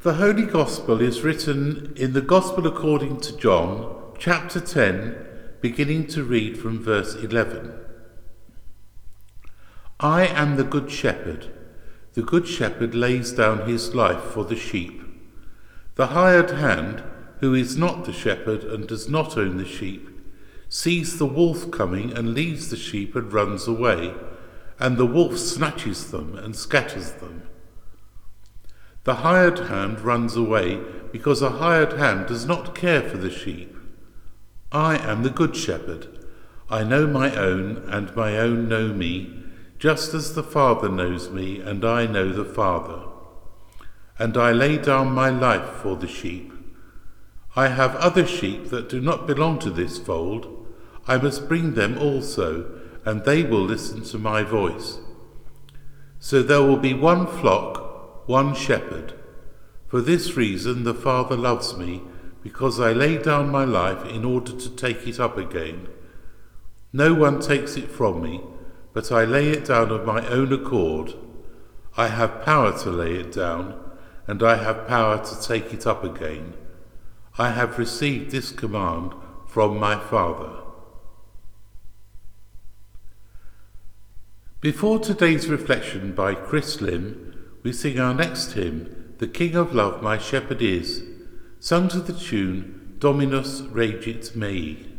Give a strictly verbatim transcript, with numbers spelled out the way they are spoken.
The Holy Gospel is written in the Gospel according to John, chapter ten, beginning to read from verse eleven. I am the good shepherd. The good shepherd lays down his life for the sheep. The hired hand, who is not the shepherd and does not own the sheep, sees the wolf coming and leaves the sheep and runs away, and the wolf snatches them and scatters them. The hired hand runs away because a hired hand does not care for the sheep. I am the good shepherd. I know my own, and my own know me, just as the Father knows me, and I know the Father. And I lay down my life for the sheep. I have other sheep that do not belong to this fold. I must bring them also, and they will listen to my voice. So there will be one flock, one shepherd. For this reason the Father loves me, because I lay down my life in order to take it up again. No one takes it from me, but I lay it down of my own accord. I have power to lay it down, and I have power to take it up again. I have received this command from my Father. Before today's reflection by Chris Lim, we sing our next hymn, The King of Love My Shepherd Is, sung to the tune Dominus Regit Mei.